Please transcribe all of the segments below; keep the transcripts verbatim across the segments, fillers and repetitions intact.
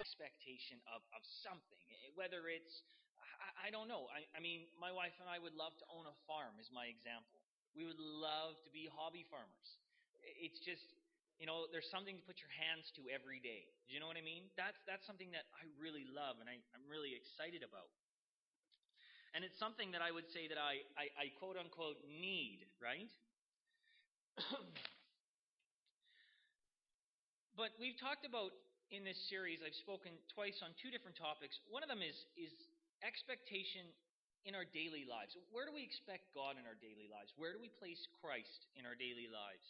expectation of, of something, whether it's, I, I don't know. I, I mean, my wife and I would love to own a farm, is my example. We would love to be hobby farmers. It's just, you know, there's something to put your hands to every day. Do you know what I mean? That's that's something that I really love and I, I'm really excited about. And it's something that I would say that I, I, I quote unquote need, right? But we've talked about in this series, I've spoken twice on two different topics. One of them is is expectation in our daily lives. Where do we expect God in our daily lives? Where do we place Christ in our daily lives?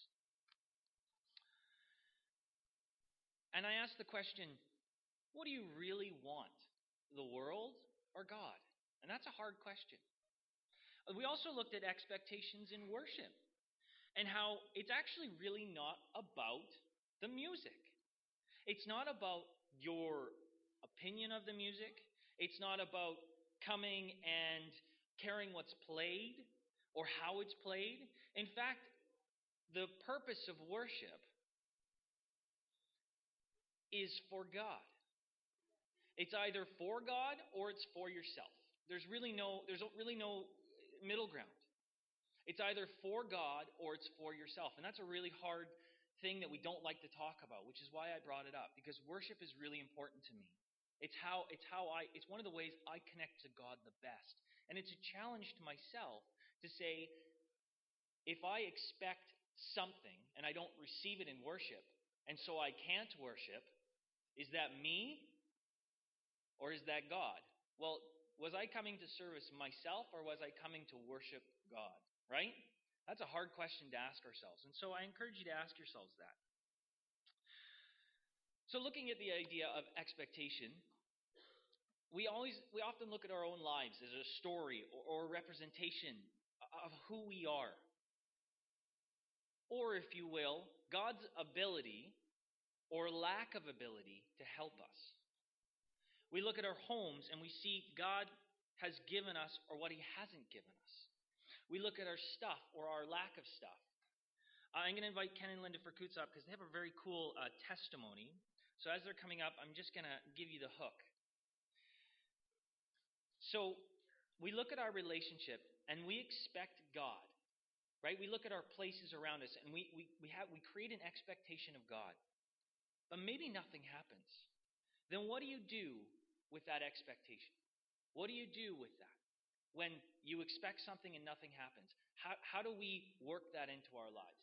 And I ask the question, what do you really want? The world or God? And that's a hard question. We also looked at expectations in worship and how it's actually really not about the music. It's not about your opinion of the music. It's not about coming and caring what's played or how it's played. In fact, the purpose of worship is for God. It's either for God or it's for yourself. There's really no there's really no middle ground. It's either for God or it's for yourself. And that's a really hard thing that we don't like to talk about, which is why I brought it up, because worship is really important to me. It's how it's how I it's one of the ways I connect to God the best. And it's a challenge to myself to say, if I expect something and I don't receive it in worship, and so I can't worship, is that me or is that God? Well, was I coming to service myself or was I coming to worship God? Right? That's a hard question to ask ourselves. And so I encourage you to ask yourselves that. So looking at the idea of expectation, we always we often look at our own lives as a story or, or a representation of who we are. Or, if you will, God's ability or lack of ability to help us. We look at our homes and we see God has given us or what He hasn't given us. We look at our stuff or our lack of stuff. Uh, I'm going to invite Ken and Linda Ferkutz up because they have a very cool uh, testimony. So as they're coming up, I'm just going to give you the hook. So we look at our relationship and we expect God, right? We look at our places around us and we, we, we, have, we create an expectation of God. But maybe nothing happens. Then what do you do with that expectation? What do you do with that? When you expect something and nothing happens, how, how do we work that into our lives?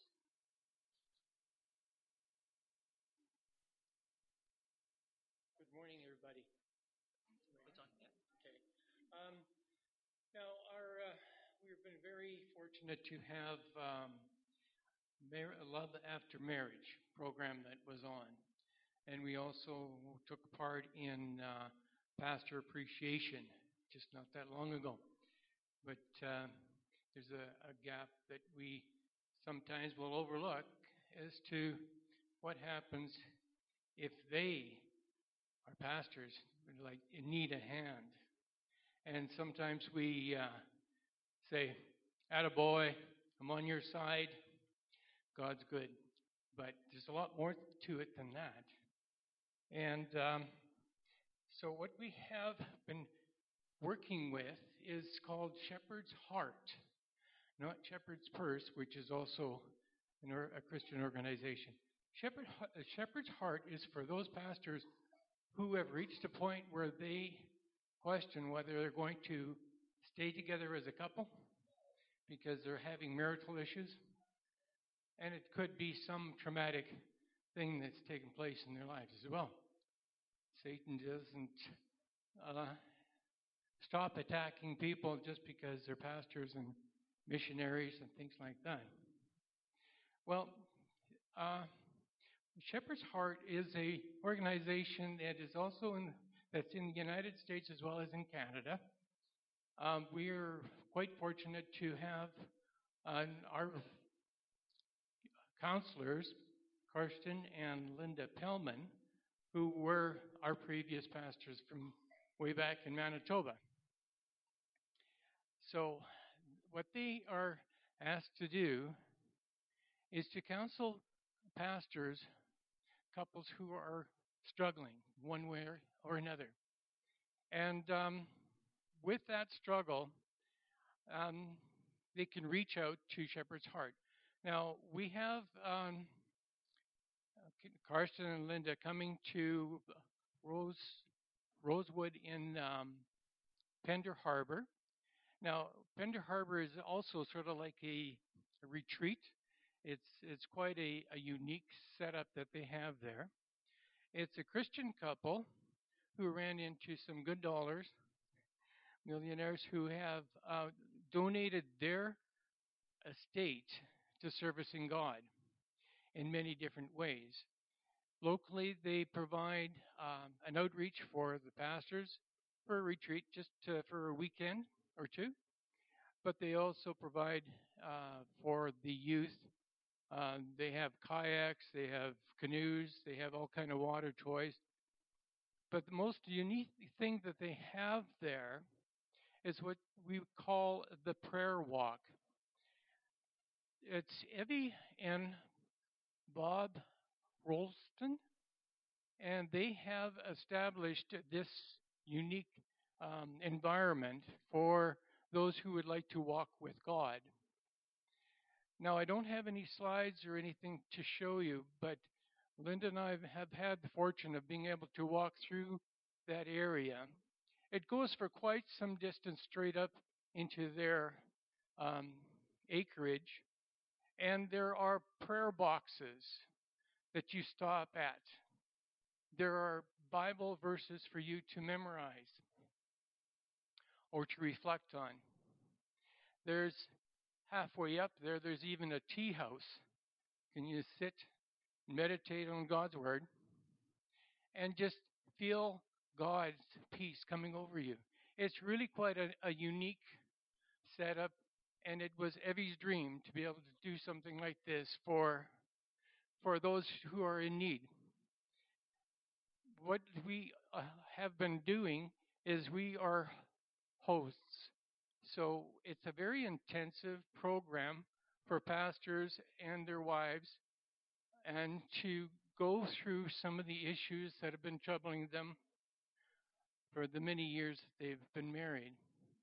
Good morning, everybody. It's on. Yeah. Okay. Um, now, our uh, we've been very fortunate to have um, Mar- Love After Marriage program that was on, and we also took part in uh, Pastor Appreciation just not that long ago. But uh, there's a, a gap that we sometimes will overlook as to what happens if they, our pastors, like need a hand. And sometimes we uh, say, "Attaboy, I'm on your side. God's good." But there's a lot more to it than that. And um, so what we have been working with is called Shepherd's Heart, not Shepherd's Purse, which is also an or, a Christian organization. Shepherd, Shepherd's Heart is for those pastors who have reached a point where they question whether they're going to stay together as a couple because they're having marital issues. And it could be some traumatic thing that's taken place in their lives as well. Satan doesn't uh, stop attacking people just because they're pastors and missionaries and things like that. Well, uh, Shepherd's Heart is a organization that is also in that's in the United States as well as in Canada. Um, we're quite fortunate to have uh, our counselors, Karsten and Linda Pellman, who were our previous pastors from way back in Manitoba. So what they are asked to do is to counsel pastors, couples who are struggling one way or, or another. And um, with that struggle, um, they can reach out to Shepherd's Heart. Now, we have um, Karsten and Linda coming to Rose, Rosewood in um, Pender Harbor. Now, Pender Harbor is also sort of like a, a retreat. It's it's quite a, a unique setup that they have there. It's a Christian couple who ran into some good dollars, millionaires who have uh, donated their estate to servicing God in many different ways. Locally, they provide um, an outreach for the pastors for a retreat, just to, for a weekend or two. But they also provide uh, for the youth. Uh, they have kayaks, they have canoes, they have all kind of water toys. But the most unique thing that they have there is what we call the prayer walk. It's Evie and Bob Rolston, and they have established this unique um, environment for those who would like to walk with God. Now, I don't have any slides or anything to show you, but Linda and I have had the fortune of being able to walk through that area. It goes for quite some distance straight up into their um, acreage, and there are prayer boxes that you stop at. There are Bible verses for you to memorize or to reflect on. There's halfway up there, there's even a tea house. Can you sit, meditate on God's Word, and just feel God's peace coming over you? It's really quite a, a unique setup, and it was Evie's dream to be able to do something like this for, for those who are in need. What we uh, have been doing is we are hosts. So it's a very intensive program for pastors and their wives, and to go through some of the issues that have been troubling them for the many years they've been married.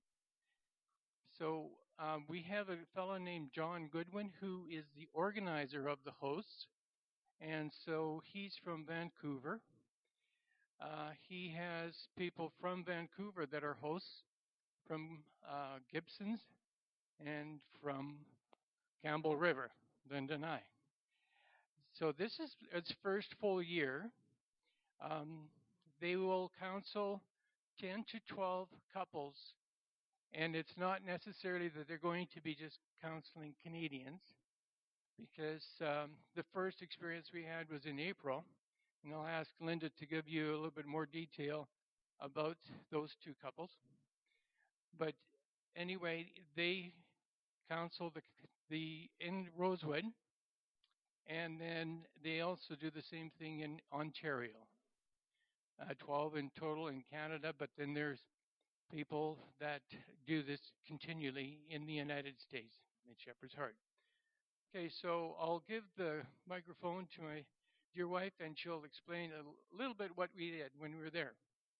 So um, we have a fellow named John Goodwin who is the organizer of the hosts, and so he's from Vancouver. Uh, he has people from Vancouver that are hosts, from uh, Gibsons and from Campbell River, Linda and I. So this is its first full year. Um, they will counsel ten to twelve couples, and it's not necessarily that they're going to be just counseling Canadians, because um, the first experience we had was in April, and I'll ask Linda to give you a little bit more detail about those two couples. But anyway, they counsel the, the in Rosewood, and then they also do the same thing in Ontario. Uh, twelve in total in Canada, but then there's people that do this continually in the United States, at Shepherd's Heart. Okay, so I'll give the microphone to my dear wife, and she'll explain a little bit what we did when we were there.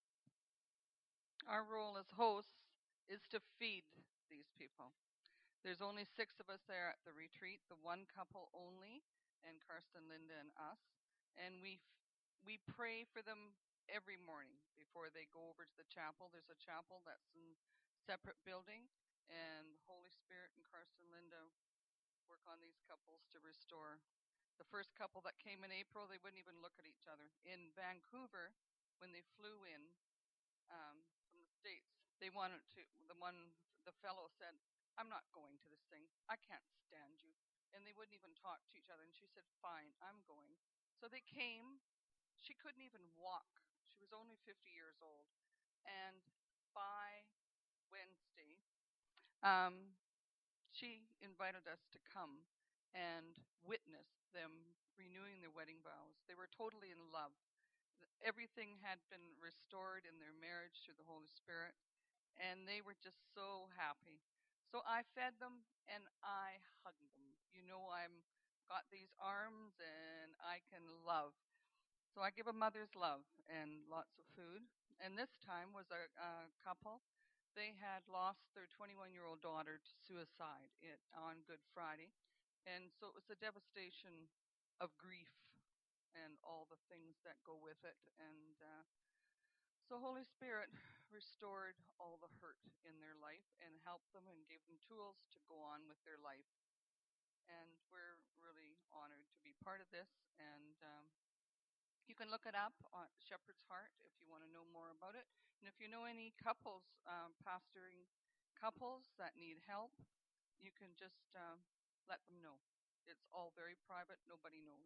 Our role as hosts is to feed these people. There's only six of us there at the retreat, the one couple only, and Karsten, Linda, and us. And we we pray for them every morning before they go over to the chapel. There's a chapel that's in a separate building, and the Holy Spirit and Karsten, Linda work on these couples to restore. The first couple that came in April, they wouldn't even look at each other. In Vancouver, when they flew in um, from the States, they wanted to, the one, the fellow said, I'm not going to this thing. I can't stand you. And they wouldn't even talk to each other. And she said, fine, I'm going. So they came. She couldn't even walk. She was only fifty years old. And by Wednesday, um, she invited us to come and witness them renewing their wedding vows. They were totally in love. Everything had been restored in their marriage through the Holy Spirit, and they were just so happy. So I fed them and I hugged them. You know, I'm got these arms and I can love. So I give a mother's love and lots of food. And this time was a, a couple. They had lost their twenty-one-year-old daughter to suicide it, on Good Friday. And so it was a devastation of grief and all the things that go with it. And uh, so Holy Spirit restored all the hurt in their life and helped them and gave them tools to go on with their life. And we're really honored to be part of this. And um, you can look it up on Shepherd's Heart if you want to know more about it. And if you know any couples, um, pastoring couples that need help, you can just um, let them know. It's all very private. Nobody knows.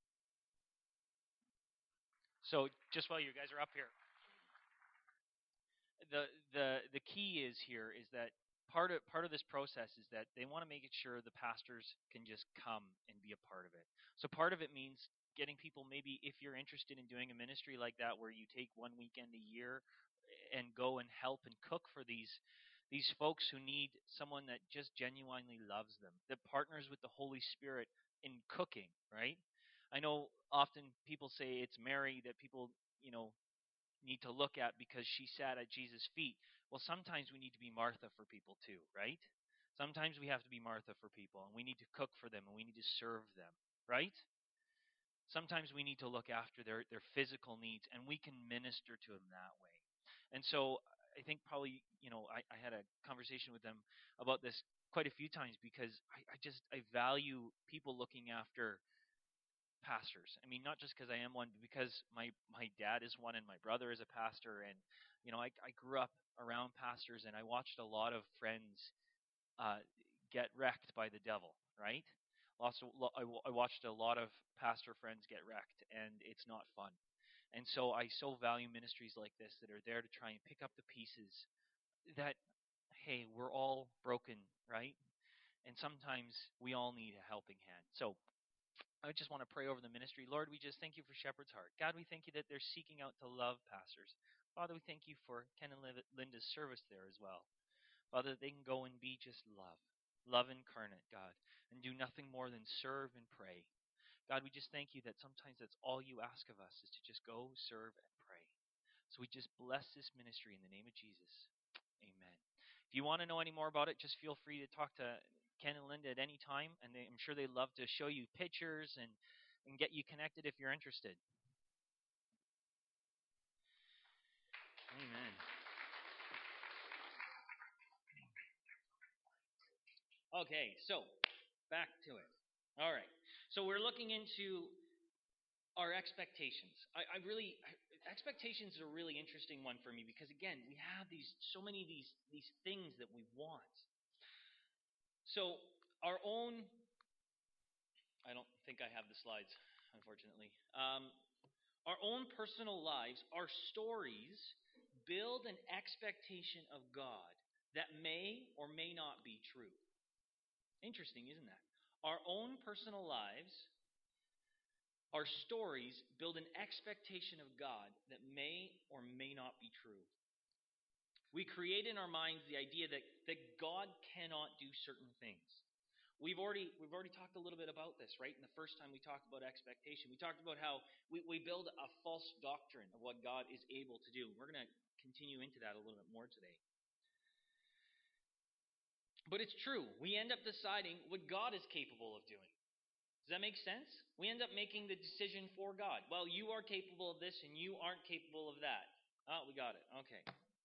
So just while you guys are up here, the the the key is here is that part of part of this process is that they want to make it sure the pastors can just come and be a part of it. So part of it means getting people, maybe if you're interested in doing a ministry like that where you take one weekend a year and go and help and cook for these these folks who need someone that just genuinely loves them, that partners with the Holy Spirit in cooking, right? I know often people say it's Mary that people, you know, need to look at because she sat at Jesus' feet. Well, sometimes we need to be Martha for people too, right? Sometimes we have to be Martha for people, and we need to cook for them, and we need to serve them, right? Sometimes we need to look after their, their physical needs, and we can minister to them that way. And so I think probably, you know, I, I had a conversation with them about this quite a few times because I, I just, I value people looking after pastors. I mean, not just because I am one, but because my my dad is one and my brother is a pastor, and you know, I I grew up around pastors, and I watched a lot of friends uh, get wrecked by the devil. Right? Lots of, I, I watched a lot of pastor friends get wrecked, and it's not fun. And so I so value ministries like this that are there to try and pick up the pieces that, hey, we're all broken, right? And sometimes we all need a helping hand. So I just want to pray over the ministry. Lord, we just thank you for Shepherd's Heart. God, we thank you that they're seeking out to love pastors. Father, we thank you for Ken and Linda's service there as well. Father, that they can go and be just love, love incarnate, God, and do nothing more than serve and pray. God, we just thank you that sometimes that's all you ask of us is to just go, serve, and pray. So we just bless this ministry in the name of Jesus. Amen. If you want to know any more about it, just feel free to talk to Ken and Linda at any time, and they, I'm sure they'd love to show you pictures and, and get you connected if you're interested. Amen. Okay, so back to it. All right. So we're looking into our expectations. I, I really I, expectations are a really interesting one for me because again, we have these so many of these these things that we want. So our own I don't think I have the slides, unfortunately. Um, our own personal lives, our stories build an expectation of God that may or may not be true. Interesting, isn't that? Our own personal lives, our stories build an expectation of God that may or may not be true. We create in our minds the idea that, that God cannot do certain things. We've already we've already talked a little bit about this, right? In the first time we talked about expectation, we talked about how we, we build a false doctrine of what God is able to do. We're going to continue into that a little bit more today. But it's true. We end up deciding what God is capable of doing. Does that make sense? We end up making the decision for God. Well, you are capable of this and you aren't capable of that. Oh, we got it. Okay.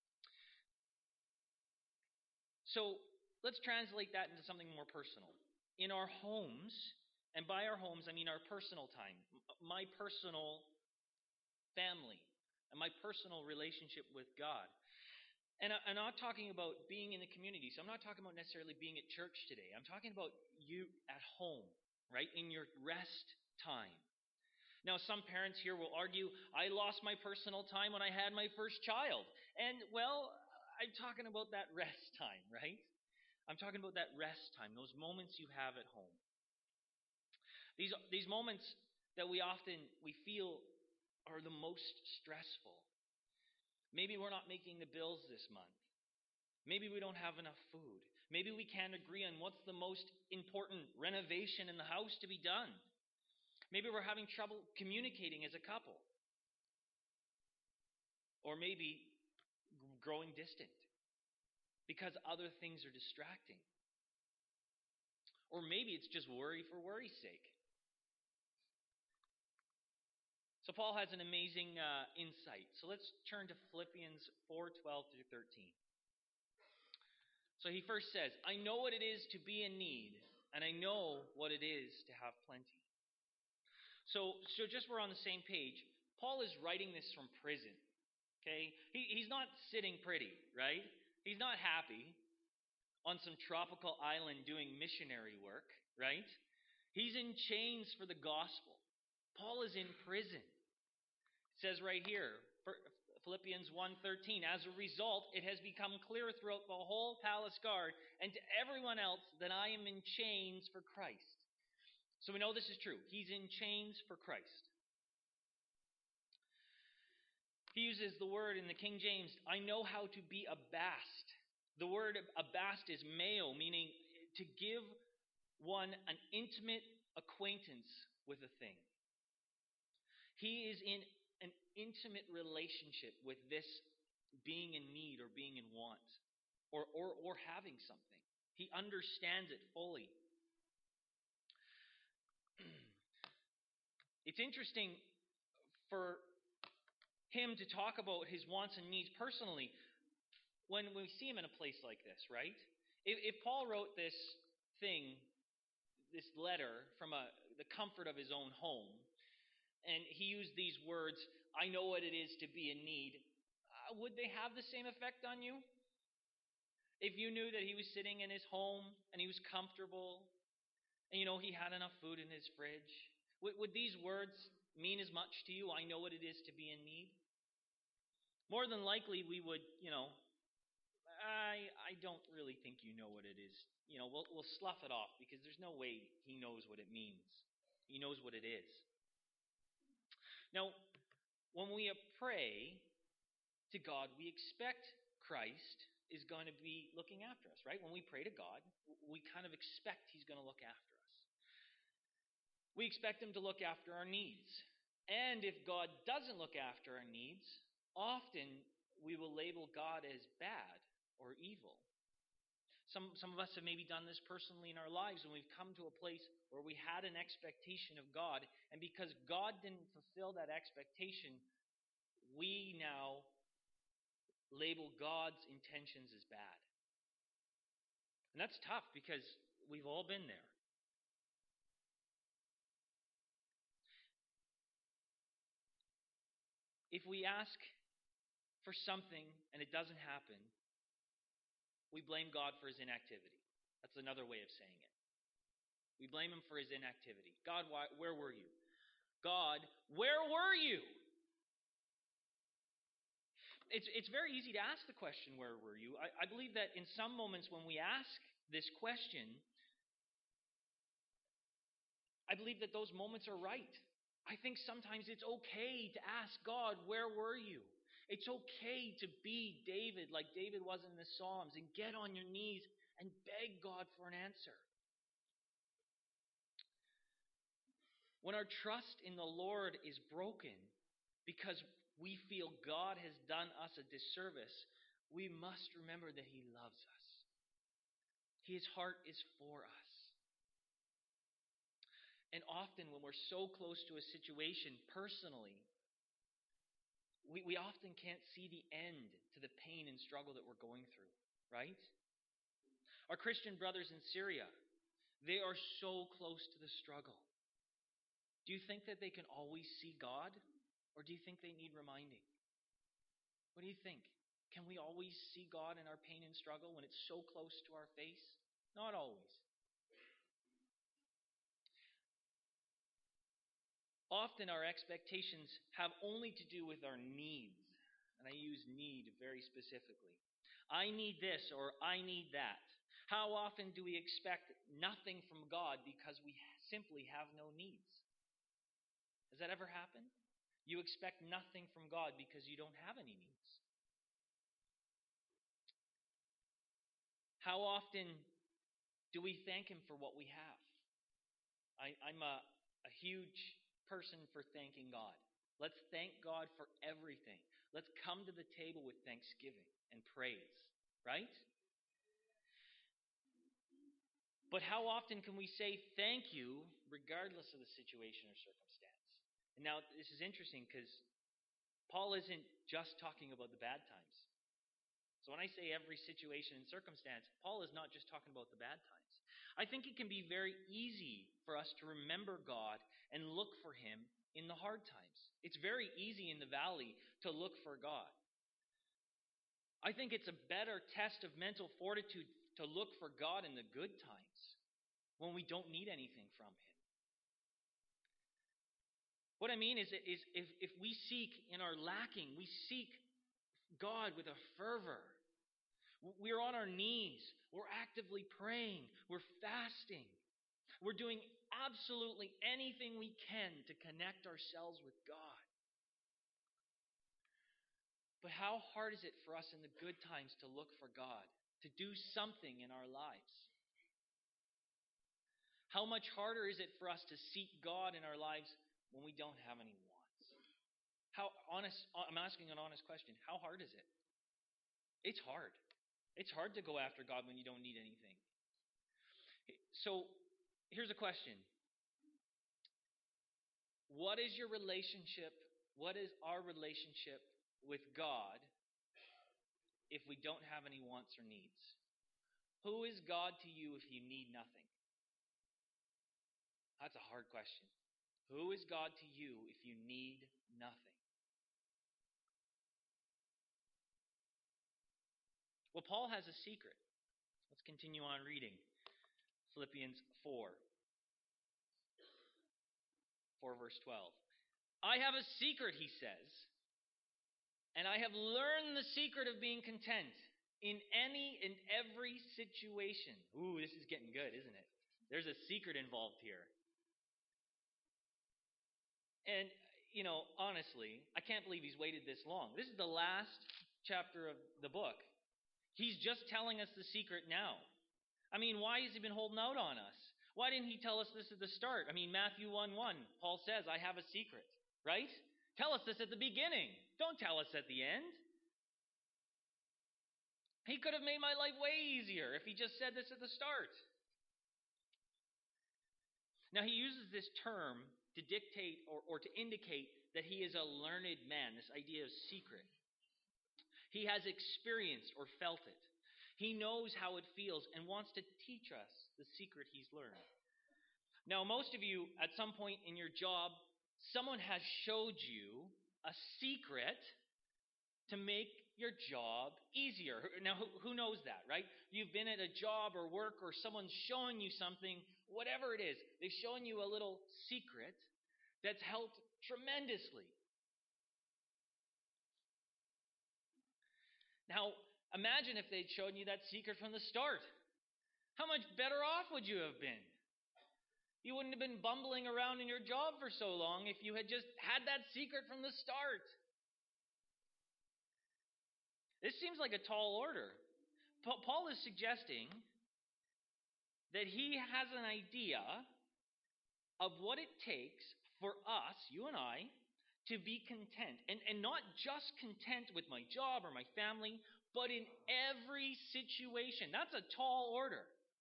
So let's translate that into something more personal. In our homes, and by our homes, I mean our personal time, my personal family, and my personal relationship with God. And I'm not talking about being in the community, so I'm not talking about necessarily being at church today. I'm talking about you at home, right, in your rest time. Now, some parents here will argue, I lost my personal time when I had my first child. And, well, I'm talking about that rest time, right? I'm talking about that rest time, those moments you have at home. These these moments that we often we feel are the most stressful. Maybe we're not making the bills this month. Maybe we don't have enough food. Maybe we can't agree on what's the most important renovation in the house to be done. Maybe we're having trouble communicating as a couple. Or maybe growing distant because other things are distracting. Or maybe it's just worry for worry's sake. So Paul has an amazing uh, insight. So let's turn to Philippians four twelve through thirteen. So he first says, I know what it is to be in need, and I know what it is to have plenty. So, so just we're on the same page, Paul is writing this from prison. Okay? He, he's not sitting pretty, right? He's not happy on some tropical island doing missionary work, right? He's in chains for the gospel. Paul is in prison. It says right here, Philippians one thirteen, as a result, it has become clear throughout the whole palace guard and to everyone else that I am in chains for Christ. So we know this is true. He's in chains for Christ. He uses the word in the King James, I know how to be abased. The word abased is meo, meaning to give one an intimate acquaintance with a thing. He is in an intimate relationship with this being in need or being in want or, or, or having something. He understands it fully. It's interesting for him to talk about his wants and needs personally when we see him in a place like this, right? If, if Paul wrote this thing, this letter from a, the comfort of his own home, and he used these words, I know what it is to be in need, uh, would they have the same effect on you? If you knew that he was sitting in his home and he was comfortable, and you know he had enough food in his fridge, would, would these words mean as much to you, I know what it is to be in need? More than likely we would, you know, I I don't really think you know what it is. You know, we'll we'll slough it off because there's no way he knows what it means. He knows what it is. Now, when we pray to God, we expect Christ is going to be looking after us, right? When we pray to God, we kind of expect he's going to look after us. We expect him to look after our needs. And if God doesn't look after our needs, often we will label God as bad or evil. Some, some of us have maybe done this personally in our lives when we've come to a place where we had an expectation of God, and because God didn't fulfill that expectation, we now label God's intentions as bad. And that's tough because we've all been there. If we ask for something and it doesn't happen, we blame God for his inactivity. That's another way of saying it. We blame him for his inactivity. God, why, where were you? God, where were you? It's, it's very easy to ask the question, where were you? I, I believe that in some moments when we ask this question, I believe that those moments are right. I think sometimes it's okay to ask God, where were you? It's okay to be David like David was in the Psalms and get on your knees and beg God for an answer. When our trust in the Lord is broken because we feel God has done us a disservice, we must remember that he loves us. His heart is for us. And often when we're so close to a situation personally, we, we often can't see the end to the pain and struggle that we're going through, right? Our Christian brothers in Syria, they are so close to the struggle. Do you think that they can always see God? Or do you think they need reminding? What do you think? Can we always see God in our pain and struggle when it's so close to our face? Not always. Often our expectations have only to do with our needs. And I use need very specifically. I need this or I need that. How often do we expect nothing from God because we simply have no needs? Has that ever happened? You expect nothing from God because you don't have any needs. How often do we thank him for what we have? I, I'm a, a huge person for thanking God. Let's thank God for everything. Let's come to the table with thanksgiving and praise, right? But how often can we say thank you regardless of the situation or circumstance? And now this is interesting because Paul isn't just talking about the bad times. So when I say every situation and circumstance, Paul is not just talking about the bad times. I think it can be very easy for us to remember God and look for Him in the hard times. It's very easy in the valley to look for God. I think it's a better test of mental fortitude to look for God in the good times when we don't need anything from Him. What I mean is, is if, if we seek in our lacking, we seek God with a fervor. We're on our knees. We're actively praying. We're fasting. We're doing absolutely anything we can to connect ourselves with God. But how hard is it for us in the good times to look for God, to do something in our lives? How much harder is it for us to seek God in our lives when we don't have any wants? How honest, I'm asking an honest question. How hard is it? It's hard. It's hard to go after God when you don't need anything. So, here's a question. What is your relationship, what is our relationship with God if we don't have any wants or needs? Who is God to you if you need nothing? That's a hard question. Who is God to you if you need nothing? Well, Paul has a secret. Let's continue on reading. Philippians four. four verse twelve. I have a secret, he says, and I have learned the secret of being content in any and every situation. Ooh, this is getting good, isn't it? There's a secret involved here. And, you know, honestly, I can't believe he's waited this long. This is the last chapter of the book. He's just telling us the secret now. I mean, why has he been holding out on us? Why didn't he tell us this at the start? I mean, Matthew one one, Paul says, I have a secret, right? Tell us this at the beginning. Don't tell us at the end. He could have made my life way easier if he just said this at the start. Now, he uses this term to dictate or, or to indicate that he is a learned man, this idea of secret. He has experienced or felt it. He knows how it feels and wants to teach us the secret he's learned. Now, most of you, at some point in your job, someone has showed you a secret to make your job easier. Now, who knows that, right? You've been at a job or work or someone's showing you something, whatever it is. They've shown you a little secret that's helped tremendously. Now, imagine if they'd shown you that secret from the start. How much better off would you have been? You wouldn't have been bumbling around in your job for so long if you had just had that secret from the start. This seems like a tall order. Paul is suggesting that he has an idea of what it takes for us, you and I, to be content. And, and not just content with my job or my family, but in every situation. That's a tall order.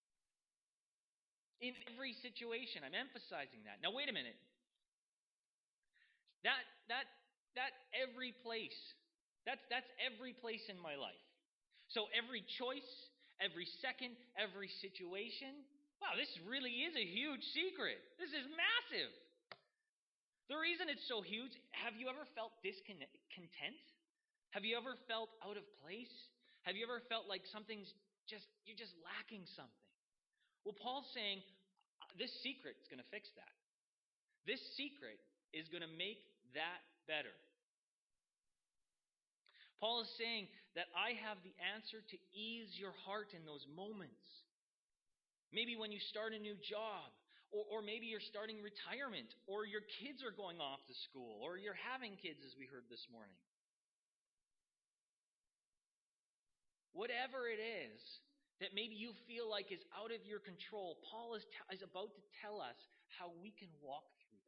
In every situation. I'm emphasizing that. Now, wait a minute. That, that, that every place. That's, that's every place in my life. So every choice, every second, every situation. Wow, this really is a huge secret. This is massive. The reason it's so huge, have you ever felt discontent? Have you ever felt out of place? Have you ever felt like something's just, you're just lacking something? Well, Paul's saying, this secret is going to fix that. This secret is going to make that better. Paul is saying that I have the answer to ease your heart in those moments. Maybe when you start a new job, or, or maybe you're starting retirement, or your kids are going off to school, or you're having kids, as we heard this morning. Whatever it is that maybe you feel like is out of your control, Paul is, t- is about to tell us how we can walk through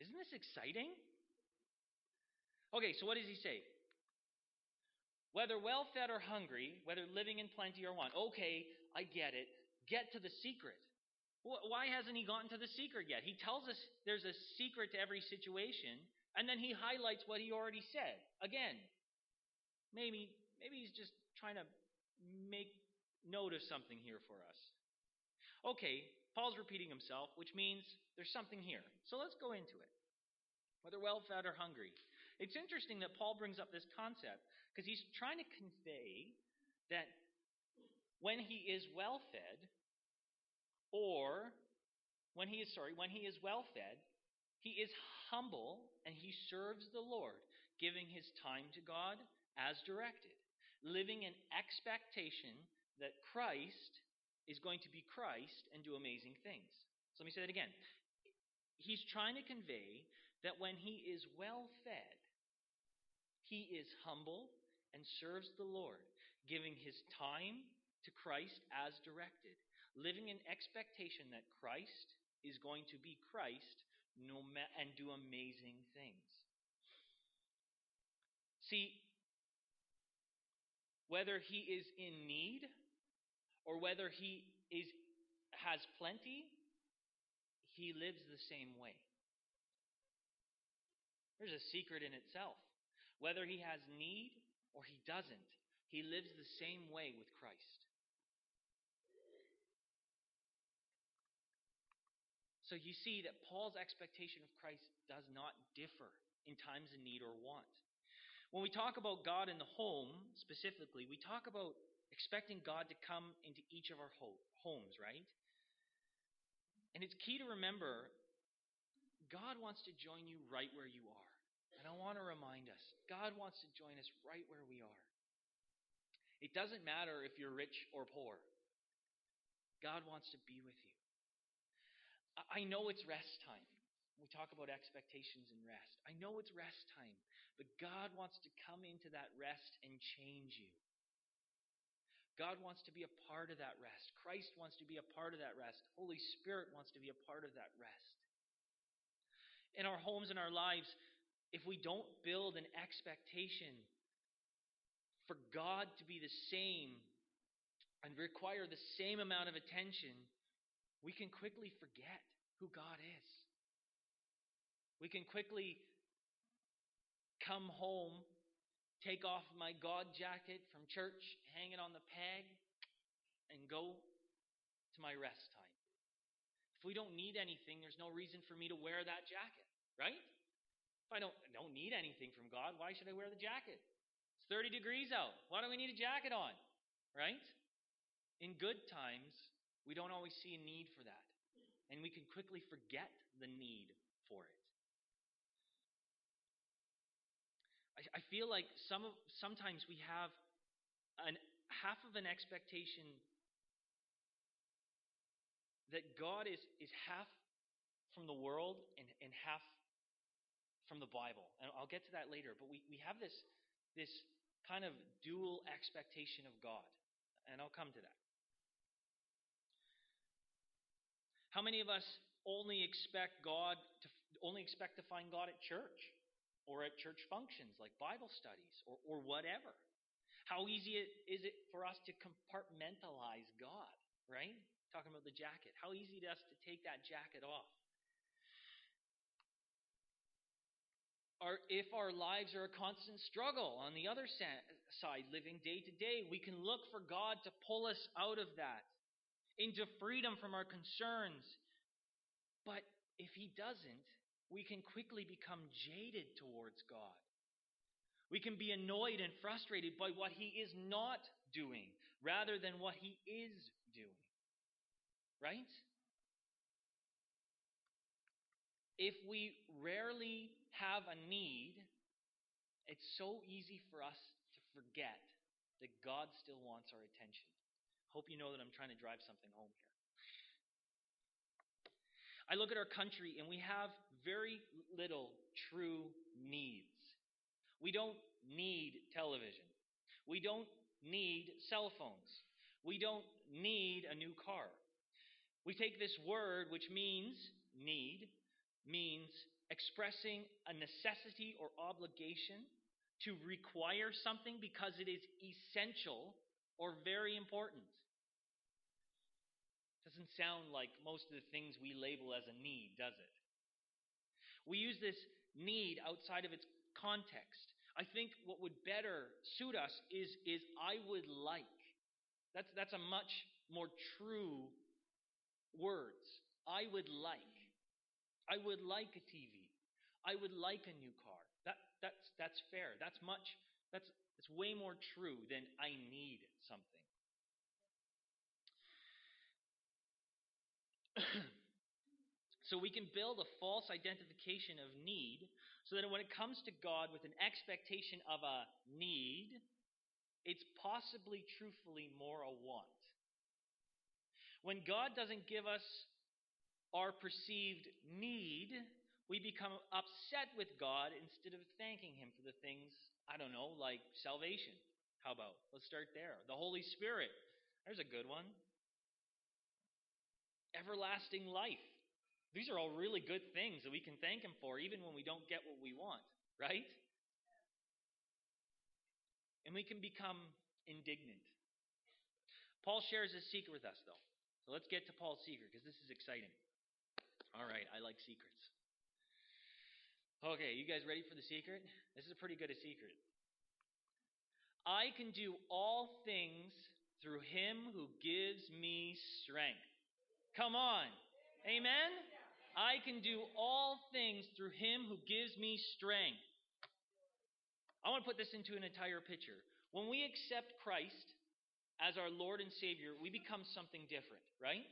Isn't this exciting? Okay, so what does he say? Whether well-fed or hungry, whether living in plenty or want. Okay, I get it. Get to the secret. Why hasn't he gotten to the secret yet? He tells us there's a secret to every situation, and then he highlights what he already said. Again, maybe, maybe he's just trying to make note of something here for us. Okay, Paul's repeating himself, which means there's something here. So let's go into it. Whether well-fed or hungry. It's interesting that Paul brings up this concept because he's trying to convey that when he is well-fed, or when he is, sorry, when he is well-fed, he is humble and he serves the Lord, giving his time to God as directed, living in expectation that Christ is going to be Christ and do amazing things. So let me say that again. He's trying to convey that when he is well-fed, he is humble and serves the Lord, giving his time to Christ as directed, living in expectation that Christ is going to be Christ no ma- and do amazing things. See, whether he is in need or whether he is has plenty, he lives the same way. There's a secret in itself. Whether he has need or he doesn't, he lives the same way with Christ. So you see that Paul's expectation of Christ does not differ in times of need or want. When we talk about God in the home, specifically, we talk about expecting God to come into each of our homes, right? And it's key to remember, God wants to join you right where you are. And I want to remind us, God wants to join us right where we are. It doesn't matter if you're rich or poor. God wants to be with you. I know it's rest time. We talk about expectations and rest. I know it's rest time, but God wants to come into that rest and change you. God wants to be a part of that rest. Christ wants to be a part of that rest. Holy Spirit wants to be a part of that rest. In our homes and our lives, if we don't build an expectation for God to be the same and require the same amount of attention, we can quickly forget who God is. We can quickly come home, take off my God jacket from church, hang it on the peg, and go to my rest time. If we don't need anything, there's no reason for me to wear that jacket, right? If I don't, don't need anything from God, why should I wear the jacket? It's thirty degrees out. Why do we need a jacket on, right? In good times, we don't always see a need for that. And we can quickly forget the need for it. I, I feel like some of, sometimes we have an, half of an expectation that God is, is half from the world and, and half from the Bible. And I'll get to that later. But we, we have this, this kind of dual expectation of God. And I'll come to that. How many of us only expect God to only expect to find God at church or at church functions like Bible studies or, or whatever? How easy is it for us to compartmentalize God, right? Talking about the jacket. How easy it is to take that jacket off. Or if our lives are a constant struggle on the other side, living day to day, we can look for God to pull us out of that, into freedom from our concerns. But if he doesn't, we can quickly become jaded towards God. We can be annoyed and frustrated by what he is not doing rather than what he is doing. Right? If we rarely have a need, it's so easy for us to forget that God still wants our attention. Hope you know that I'm trying to drive something home here. I look at our country and we have very little true needs. We don't need television. We don't need cell phones. We don't need a new car. We take this word, which means need, means expressing a necessity or obligation to require something because it is essential or very important. Doesn't sound like most of the things we label as a need, does it? We use this need outside of its context. I think what would better suit us is, is I would like. That's, that's a much more true words. I would like. I would like a T V. I would like a new car. That, that's, that's fair. That's much, that's, it's way more true than I need something. So we can build a false identification of need so that when it comes to God with an expectation of a need, it's possibly truthfully more a want. When God doesn't give us our perceived need, we become upset with God instead of thanking Him for the things, I don't know, like salvation. How about? Let's start there. The Holy Spirit. There's a good one. Everlasting life. These are all really good things that we can thank Him for even when we don't get what we want, right? And we can become indignant. Paul shares his secret with us, though. So let's get to Paul's secret because this is exciting. All right, I like secrets. Okay, you guys ready for the secret? This is pretty good a secret. I can do all things through Him who gives me strength. Come on. Amen? I can do all things through Him who gives me strength. I want to put this into an entire picture. When we accept Christ as our Lord and Savior, we become something different, right?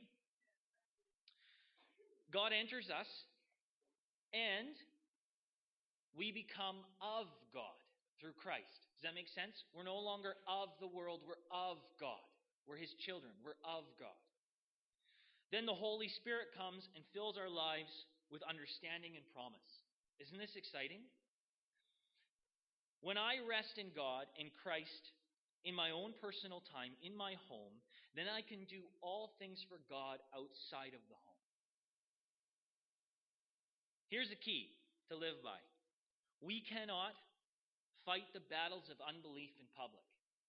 God enters us, and we become of God through Christ. Does that make sense? We're no longer of the world. We're of God. We're His children. We're of God. Then the Holy Spirit comes and fills our lives with understanding and promise. Isn't this exciting? When I rest in God, in Christ, in my own personal time, in my home, then I can do all things for God outside of the home. Here's the key to live by. We cannot fight the battles of unbelief in public.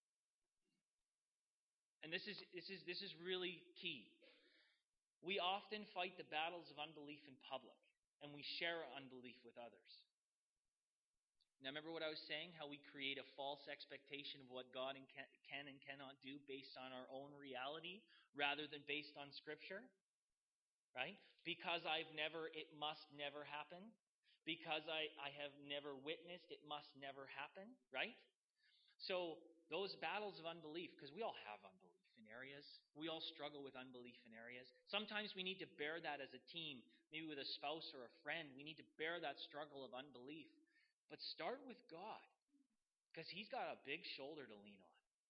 And this is this is this is really key. We often fight the battles of unbelief in public, and we share our unbelief with others. Now, remember what I was saying? How we create a false expectation of what God can and cannot do based on our own reality rather than based on Scripture? Right? Because I've never, it must never happen. Because I, I have never witnessed, it must never happen. Right? So those battles of unbelief, because we all have unbelief in areas. We all struggle with unbelief in areas. Sometimes we need to bear that as a team, maybe with a spouse or a friend. We need to bear that struggle of unbelief. But start with God, because He's got a big shoulder to lean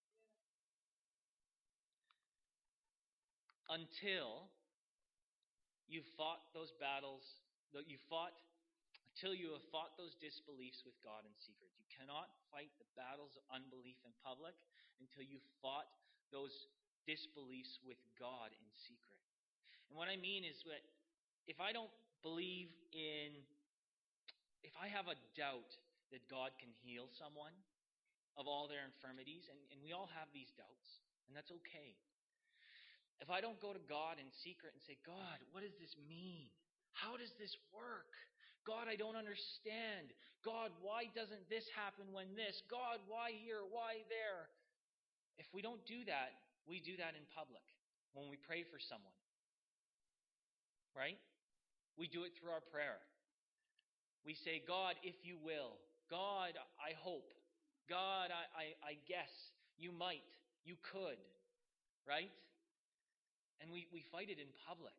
on. Until you've fought those battles, you fought, until you have fought those disbeliefs with God in secret. You cannot fight the battles of unbelief in public until you've fought those disbeliefs with God in secret. And what I mean is that if I don't believe in, if I have a doubt that God can heal someone of all their infirmities, and, and we all have these doubts, and that's okay. If I don't go to God in secret and say, God, what does this mean? How does this work? God, I don't understand. God, why doesn't this happen when this? God, why here? Why there? If we don't do that, we do that in public when we pray for someone. Right? We do it through our prayer. We say, God, if you will. God, I hope. God, I, I, I guess. You might. You could. Right? And we, we fight it in public.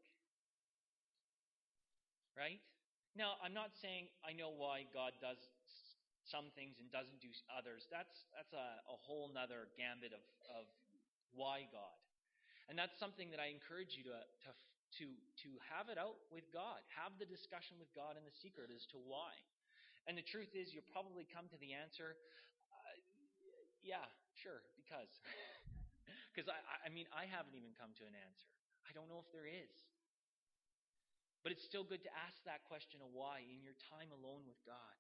Right? Now, I'm not saying I know why God does some things and doesn't do others. That's that's a, a whole nother gambit of, of why God. And that's something that I encourage you to, to, to, to have it out with God. Have the discussion with God in the secret as to why. And the truth is, you'll probably come to the answer, uh, yeah, sure, because. Because, I, I mean, I haven't even come to an answer. I don't know if there is. But it's still good to ask that question of why in your time alone with God.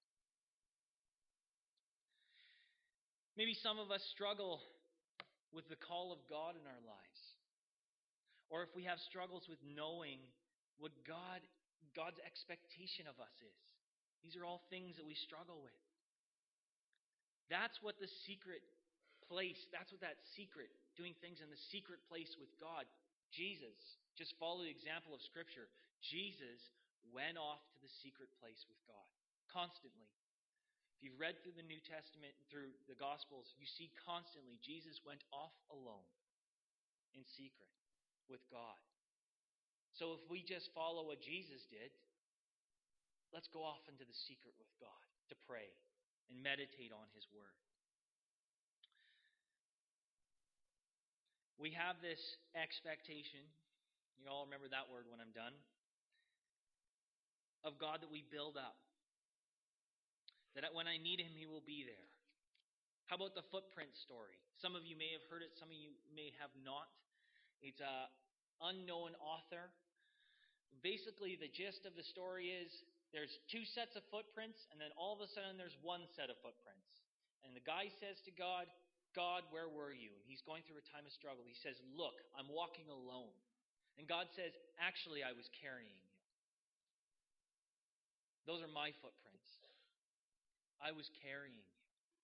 Maybe some of us struggle with the call of God in our lives. Or if we have struggles with knowing what God, God's expectation of us is. These are all things that we struggle with. That's what the secret place, that's what that secret, doing things in the secret place with God. Jesus, just follow the example of Scripture. Jesus went off to the secret place with God constantly. If you've read through the New Testament, through the Gospels, you see constantly Jesus went off alone in secret with God. So if we just follow what Jesus did, let's go off into the secret with God to pray and meditate on His Word. We have this expectation, you all remember that word when I'm done, of God that we build up. That when I need Him, He will be there. How about the footprint story? Some of you may have heard it, some of you may have not. It's an unknown author. Basically, the gist of the story is there's two sets of footprints, and then all of a sudden there's one set of footprints. And the guy says to God, God, where were you? And he's going through a time of struggle. He says, look, I'm walking alone. And God says, actually, I was carrying you. Those are my footprints. I was carrying you.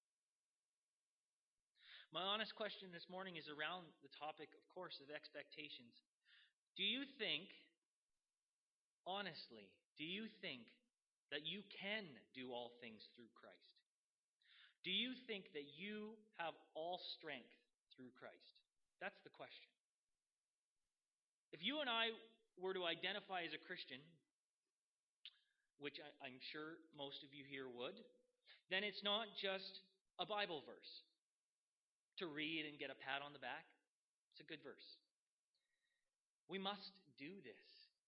My honest question this morning is around the topic, of course, of expectations. Do you think, honestly, do you think that you can do all things through Christ? Do you think that you have all strength through Christ? That's the question. If you and I were to identify as a Christian, which I, I'm sure most of you here would, then it's not just a Bible verse to read and get a pat on the back. It's a good verse. We must do this.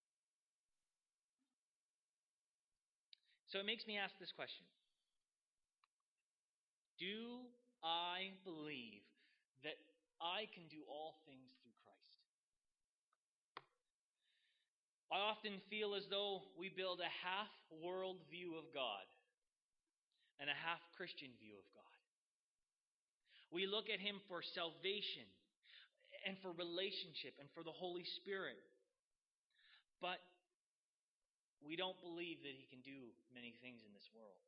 So it makes me ask this question. Do I believe that I can do all things through Christ? I often feel as though we build a half-world view of God and a half-Christian view of God. We look at Him for salvation and for relationship and for the Holy Spirit. But we don't believe that He can do many things in this world.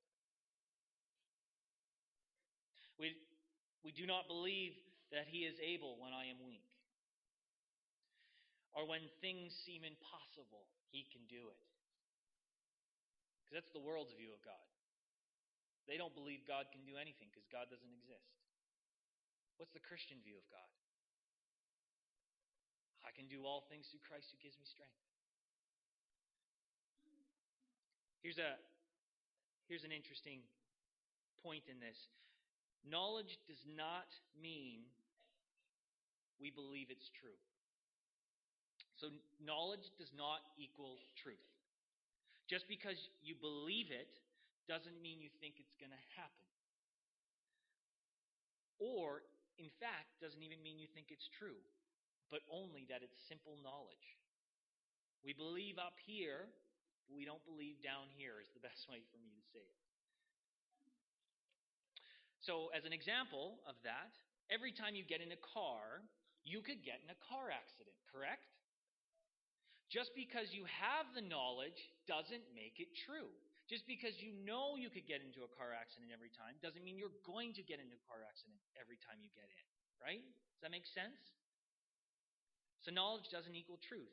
We, we do not believe that He is able when I am weak. Or when things seem impossible, He can do it. Because that's the world's view of God. They don't believe God can do anything because God doesn't exist. What's the Christian view of God? I can do all things through Christ who gives me strength. Here's a here's an interesting point in this. Knowledge does not mean we believe it's true. So knowledge does not equal truth. Just because you believe it doesn't mean you think it's going to happen. Or, in fact, doesn't even mean you think it's true, but only that it's simple knowledge. We believe up here, but we don't believe down here is the best way for me to say it. So, as an example of that, every time you get in a car, you could get in a car accident, correct? Just because you have the knowledge doesn't make it true. Just because you know you could get into a car accident every time doesn't mean you're going to get into a car accident every time you get in, right? Does that make sense? So knowledge doesn't equal truth.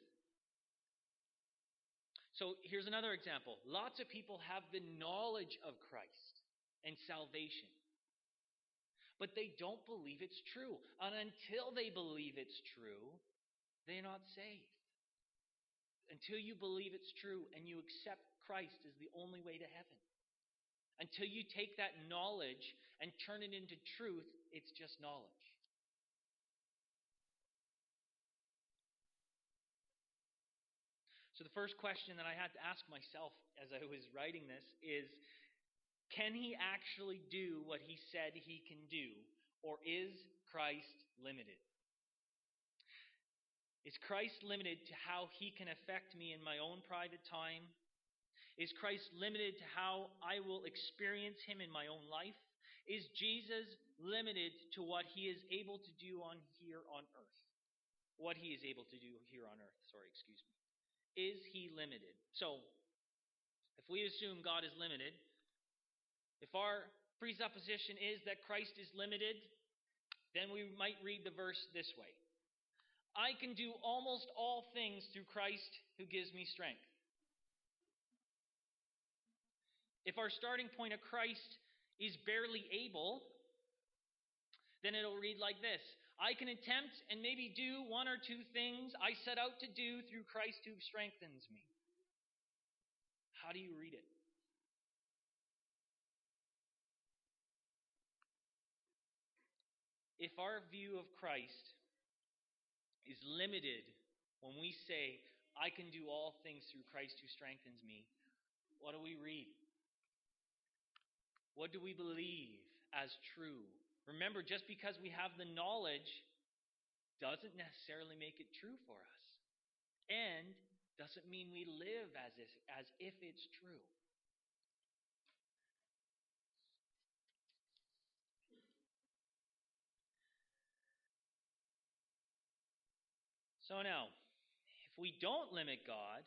So here's another example. Lots of people have the knowledge of Christ and salvation, but they don't believe it's true. And until they believe it's true, they're not saved. Until you believe it's true and you accept Christ as the only way to heaven. Until you take that knowledge and turn it into truth, it's just knowledge. So the first question that I had to ask myself as I was writing this is, can He actually do what He said He can do? Or is Christ limited? Is Christ limited to how he can affect me in my own private time? Is Christ limited to how I will experience him in my own life? Is Jesus limited to what he is able to do on here on earth? What he is able to do here on earth, sorry, excuse me. Is he limited? So, if we assume God is limited, if our presupposition is that Christ is limited, then we might read the verse this way. I can do almost all things through Christ who gives me strength. If our starting point of Christ is barely able, then it'll read like this. I can attempt and maybe do one or two things I set out to do through Christ who strengthens me. How do you read it? If our view of Christ is limited when we say, I can do all things through Christ who strengthens me, what do we read? What do we believe as true? Remember, just because we have the knowledge doesn't necessarily make it true for us. And doesn't mean we live as if, as if it's true. So now, if we don't limit God,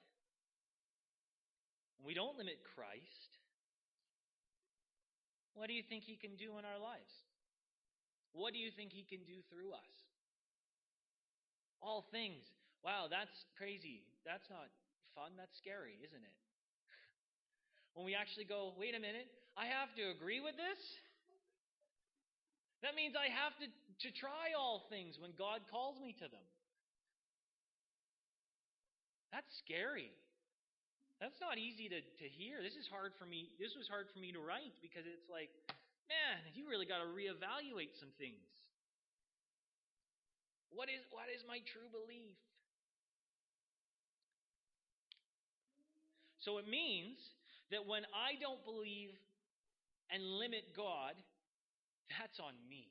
we don't limit Christ, what do you think he can do in our lives? What do you think he can do through us? All things. Wow, that's crazy. That's not fun. That's scary, isn't it? When we actually go, wait a minute, I have to agree with this? That means I have to, to try all things when God calls me to them. That's scary. That's not easy to, to hear. This is hard for me. This was hard for me to write because it's like, man, you really got to reevaluate some things. What is what is my true belief? So it means that when I don't believe and limit God, that's on me.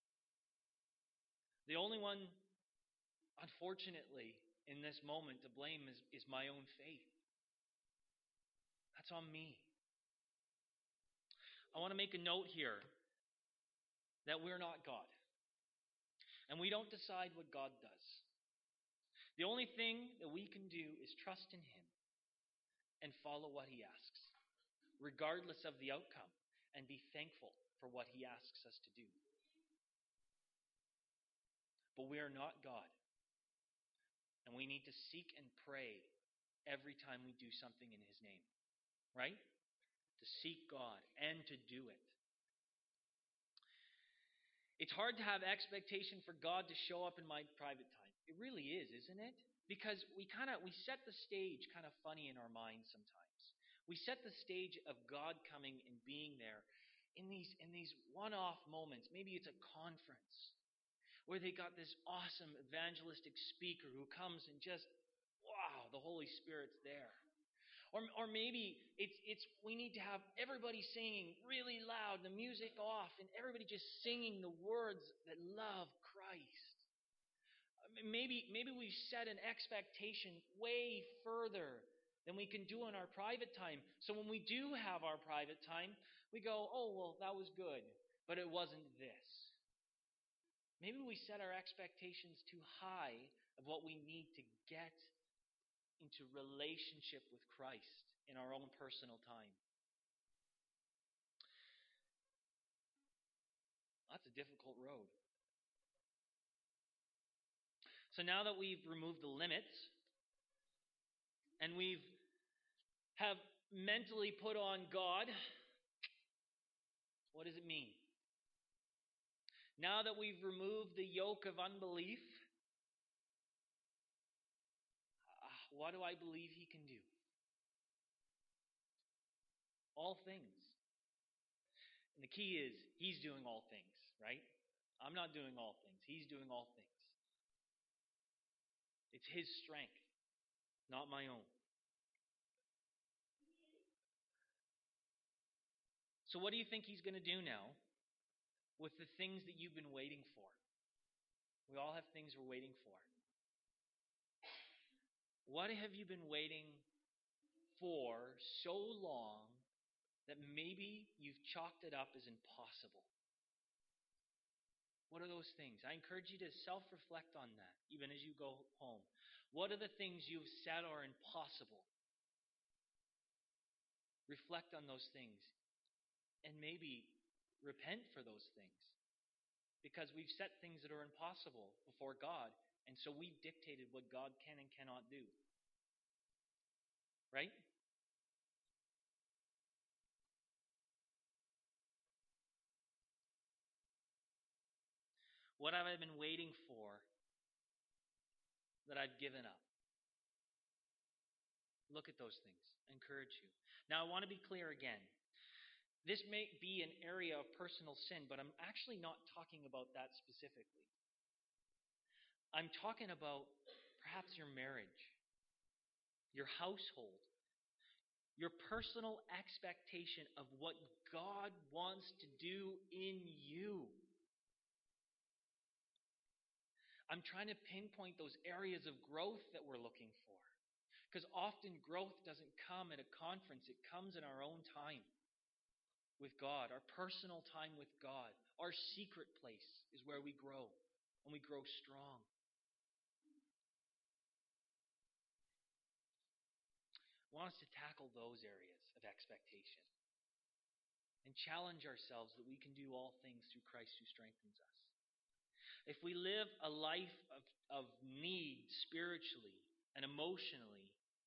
The only one, unfortunately, in this moment to blame is, is my own faith. That's on me. I want to make a note here that we're not God. And we don't decide what God does. The only thing that we can do is trust in him and follow what he asks, regardless of the outcome, and be thankful for what he asks us to do. But we are not God. And we need to seek and pray every time we do something in his name. Right? To seek God and to do it. It's hard to have expectation for God to show up in my private time. It really is, isn't it? Because we kind of we set the stage kind of funny in our minds sometimes. We set the stage of God coming and being there in these in these one-off moments. Maybe it's a conference where they got this awesome evangelistic speaker who comes and just, wow, the Holy Spirit's there. Or or maybe it's it's we need to have everybody singing really loud, the music off, and everybody just singing the words that love Christ. Maybe maybe we've set an expectation way further than we can do in our private time. So when we do have our private time, we go, oh, well, that was good, but it wasn't this. Maybe we set our expectations too high of what we need to get into relationship with Christ in our own personal time. That's a difficult road. So now that we've removed the limits and we've have mentally put on God, what does it mean? Now that we've removed the yoke of unbelief, what do I believe he can do? All things. And the key is, he's doing all things, right? I'm not doing all things. He's doing all things. It's his strength, not my own. So what do you think he's going to do now with the things that you've been waiting for? We all have things we're waiting for. What have you been waiting for so long that maybe you've chalked it up as impossible? What are those things? I encourage you to self-reflect on that, even as you go home. What are the things you've said are impossible? Reflect on those things and maybe repent for those things, because we've set things that are impossible before God, and so we've dictated what God can and cannot do. Right? What have I been waiting for that I've given up? Look at those things. I encourage you. Now, I want to be clear again. This may be an area of personal sin, but I'm actually not talking about that specifically. I'm talking about perhaps your marriage, your household, your personal expectation of what God wants to do in you. I'm trying to pinpoint those areas of growth that we're looking for. Because often growth doesn't come at a conference. It comes in our own time with God, our personal time with God. Our secret place is where we grow, and we grow strong. I want us to tackle those areas of expectation and challenge ourselves that we can do all things through Christ who strengthens us. If we live a life of, of need spiritually and emotionally,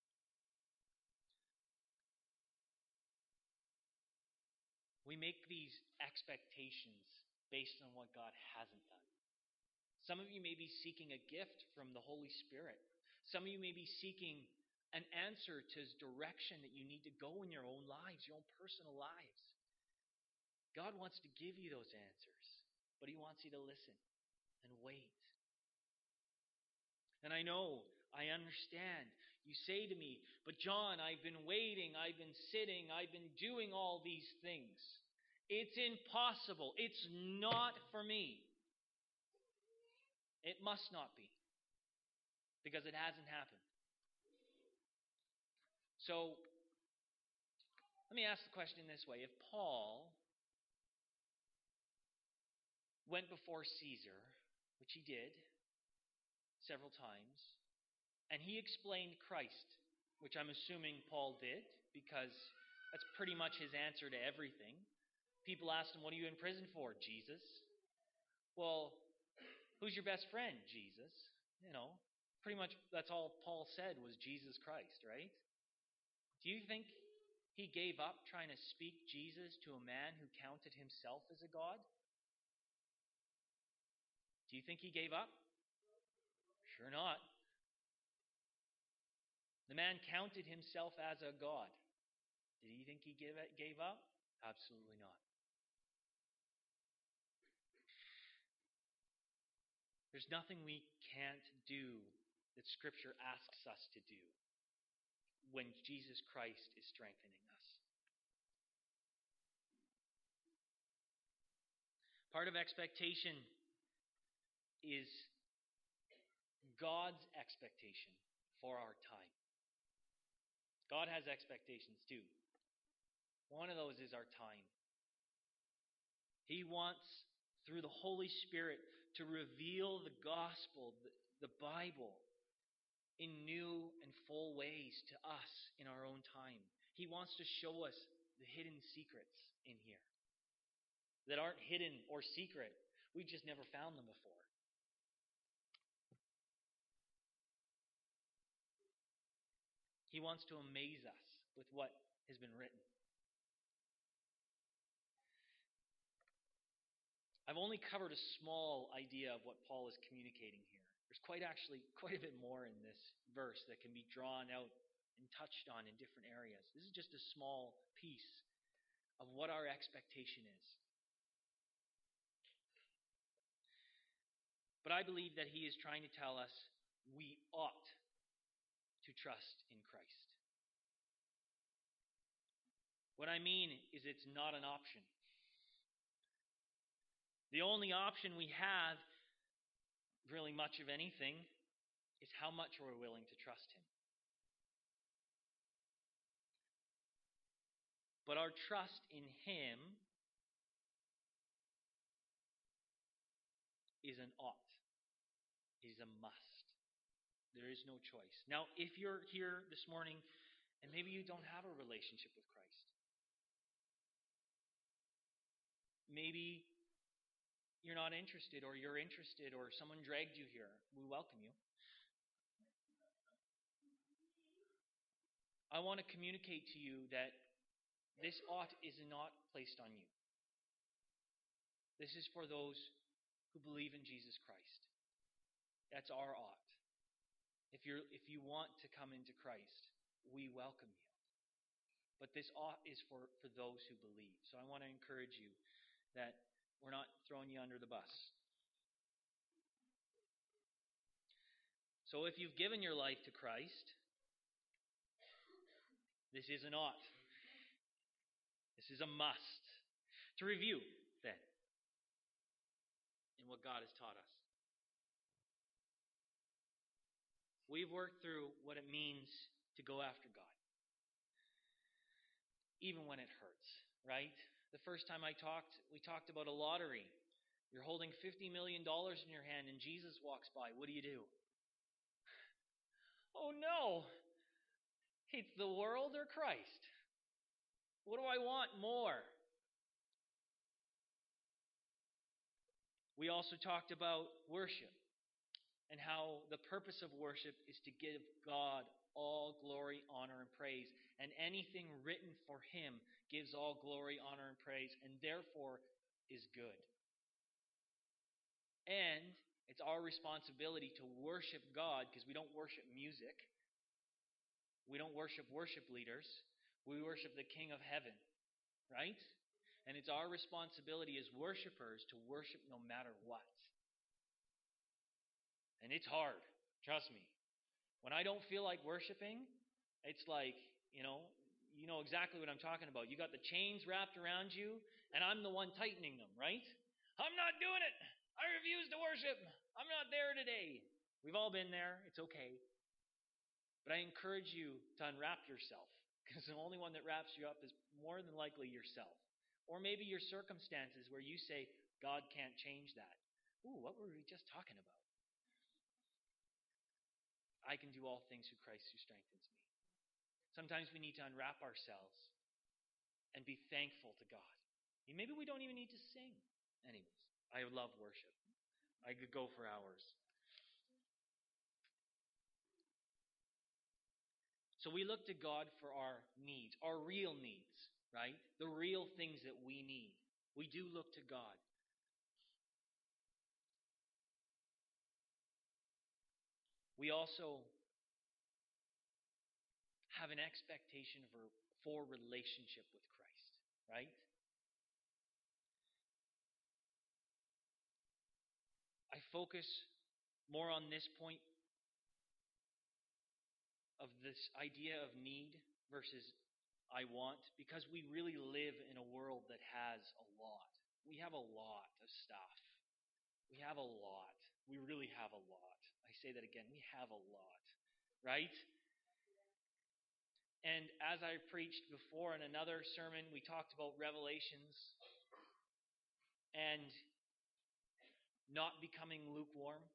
we make these expectations based on what God hasn't done. Some of you may be seeking a gift from the Holy Spirit. Some of you may be seeking an answer to His direction that you need to go in your own lives, your own personal lives. God wants to give you those answers, but He wants you to listen and wait. And I know, I understand. You say to me, but John, I've been waiting, I've been sitting, I've been doing all these things. It's impossible. It's not for me. It must not be, because it hasn't happened. So, let me ask the question this way. If Paul went before Caesar, which he did several times, and he explained Christ, which I'm assuming Paul did, because that's pretty much his answer to everything. People asked him, what are you in prison for? Jesus. Well, who's your best friend? Jesus. You know, pretty much that's all Paul said was Jesus Christ, right? Do you think he gave up trying to speak Jesus to a man who counted himself as a god? Do you think he gave up? Sure not. The man counted himself as a god. Did he think he gave up? Absolutely not. There's nothing we can't do that Scripture asks us to do when Jesus Christ is strengthening us. Part of expectation is God's expectation for our time. God has expectations too. One of those is our time. He wants, through the Holy Spirit, to reveal the gospel, the, the Bible, in new and full ways to us in our own time. He wants to show us the hidden secrets in here that aren't hidden or secret. We've just never found them before. He wants to amaze us with what has been written. I've only covered a small idea of what Paul is communicating here. There's quite actually quite a bit more in this verse that can be drawn out and touched on in different areas. This is just a small piece of what our expectation is. But I believe that he is trying to tell us we ought to trust in Christ. What I mean is it's not an option. The only option we have, really much of anything, is how much we're willing to trust him. But our trust in Him is an ought, is a must. There is no choice. Now, if you're here this morning and maybe you don't have a relationship with Christ, maybe you're not interested, or you're interested, or someone dragged you here, we welcome you. I want to communicate to you that this ought is not placed on you. This is for those who believe in Jesus Christ. That's our ought. If you're if you want to come into Christ, we welcome you. But this ought is for, for those who believe. So I want to encourage you that we're not throwing you under the bus. So if you've given your life to Christ, this is an ought. This is a must. To review, then, in what God has taught us. We've worked through what it means to go after God, even when it hurts, right? The first time I talked, we talked about a lottery. You're holding fifty million dollars in your hand and Jesus walks by. What do you do? Oh no! It's the world or Christ? What do I want more? We also talked about worship and how the purpose of worship is to give God all glory, honor, and praise. And anything written for Him gives all glory, honor, and praise, and therefore is good. And it's our responsibility to worship God, because we don't worship music. We don't worship worship leaders. We worship the King of Heaven, right? And it's our responsibility as worshipers to worship no matter what. And it's hard, trust me. When I don't feel like worshiping, it's like, you know, you know exactly what I'm talking about. You got the chains wrapped around you, and I'm the one tightening them, right? I'm not doing it. I refuse to worship. I'm not there today. We've all been there. It's okay. But I encourage you to unwrap yourself, because the only one that wraps you up is more than likely yourself. Or maybe your circumstances where you say, God can't change that. Ooh, what were we just talking about? I can do all things through Christ who strengthens me. Sometimes we need to unwrap ourselves and be thankful to God. Maybe we don't even need to sing. Anyways, I love worship. I could go for hours. So we look to God for our needs, our real needs, right? The real things that we need. We do look to God. We also have an expectation for, for relationship with Christ, right? I focus more on this point of this idea of need versus I want, because we really live in a world that has a lot. We have a lot of stuff. We have a lot. We really have a lot. I say that again. We have a lot, right? And as I preached before in another sermon, we talked about Revelations and not becoming lukewarm.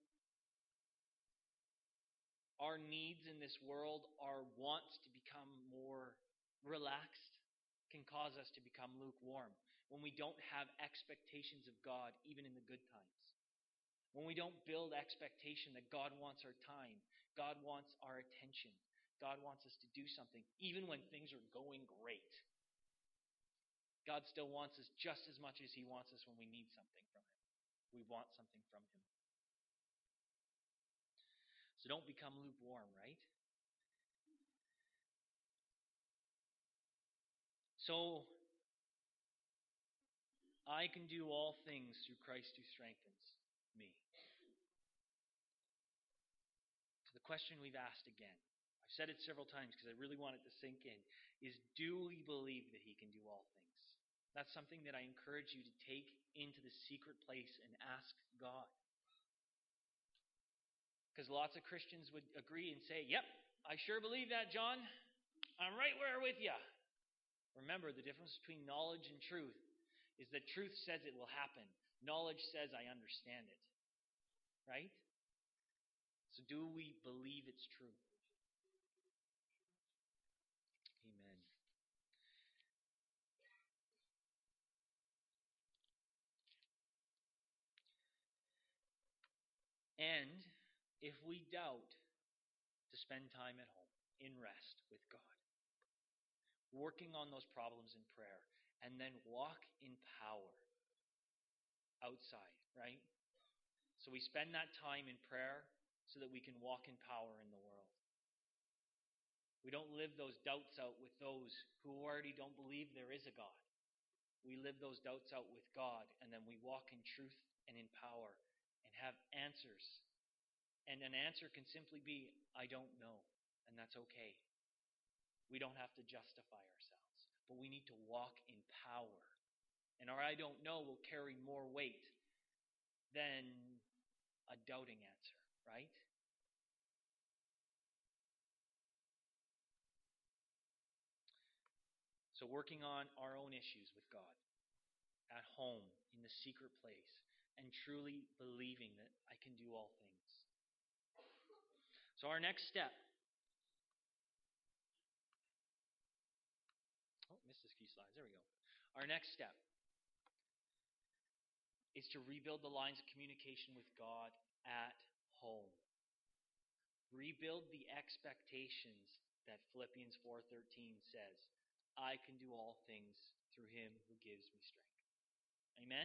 Our needs in this world, our wants to become more relaxed, can cause us to become lukewarm when we don't have expectations of God, even in the good times. When we don't build expectation that God wants our time, God wants our attention, God wants us to do something, even when things are going great. God still wants us just as much as He wants us when we need something from Him. We want something from Him. So don't become lukewarm, right? So, I can do all things through Christ who strengthens me. So the question we've asked again, I've said it several times because I really want it to sink in, is do we believe that He can do all things? That's something that I encourage you to take into the secret place and ask God. Because lots of Christians would agree and say, yep, I sure believe that, John. I'm right where with you. Remember, the difference between knowledge and truth is that truth says it will happen. Knowledge says I understand it. Right? So do we believe it's true? Amen. And if we doubt, to spend time at home in rest with God, working on those problems in prayer, and then walk in power outside, right? So we spend that time in prayer so that we can walk in power in the world. We don't live those doubts out with those who already don't believe there is a God. We live those doubts out with God, and then we walk in truth and in power and have answers. And an answer can simply be, I don't know, and that's okay. We don't have to justify ourselves, but we need to walk in power. And our I don't know will carry more weight than a doubting answer, right? So working on our own issues with God, at home, in the secret place, and truly believing that I can do all things. So our next step. Oh, missed this key slides. There we go. Our next step is to rebuild the lines of communication with God at home. Rebuild the expectations that Philippians four thirteen says, I can do all things through him who gives me strength. Amen?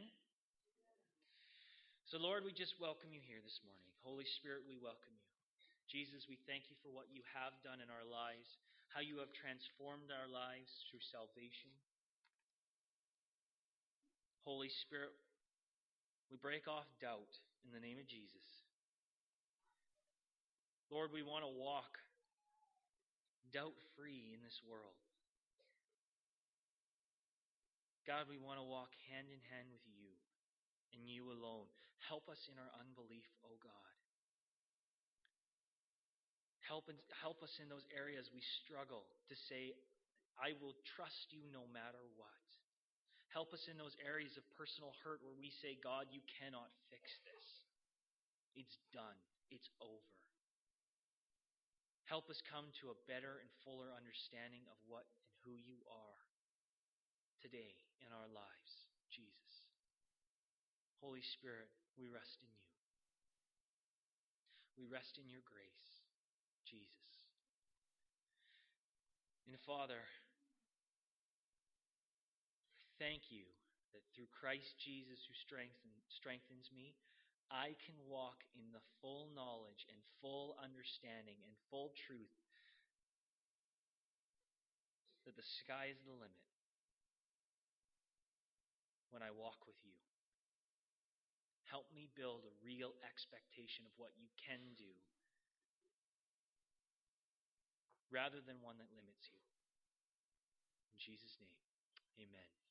So Lord, we just welcome you here this morning. Holy Spirit, we welcome you. Jesus, we thank you for what you have done in our lives, how you have transformed our lives through salvation. Holy Spirit, we break off doubt in the name of Jesus. Lord, we want to walk doubt-free in this world. God, we want to walk hand in hand with you and you alone. Help us in our unbelief, oh God. Help, help us in those areas we struggle to say, I will trust you no matter what. Help us in those areas of personal hurt where we say, God, you cannot fix this. It's done. It's over. Help us come to a better and fuller understanding of what and who you are today in our lives, Jesus. Holy Spirit, we rest in you. We rest in your grace, Jesus. And Father, thank you that through Christ Jesus who strengthen, strengthens me, I can walk in the full knowledge and full understanding and full truth that the sky is the limit when I walk with you. Help me build a real expectation of what you can do rather than one that limits you. In Jesus' name, amen.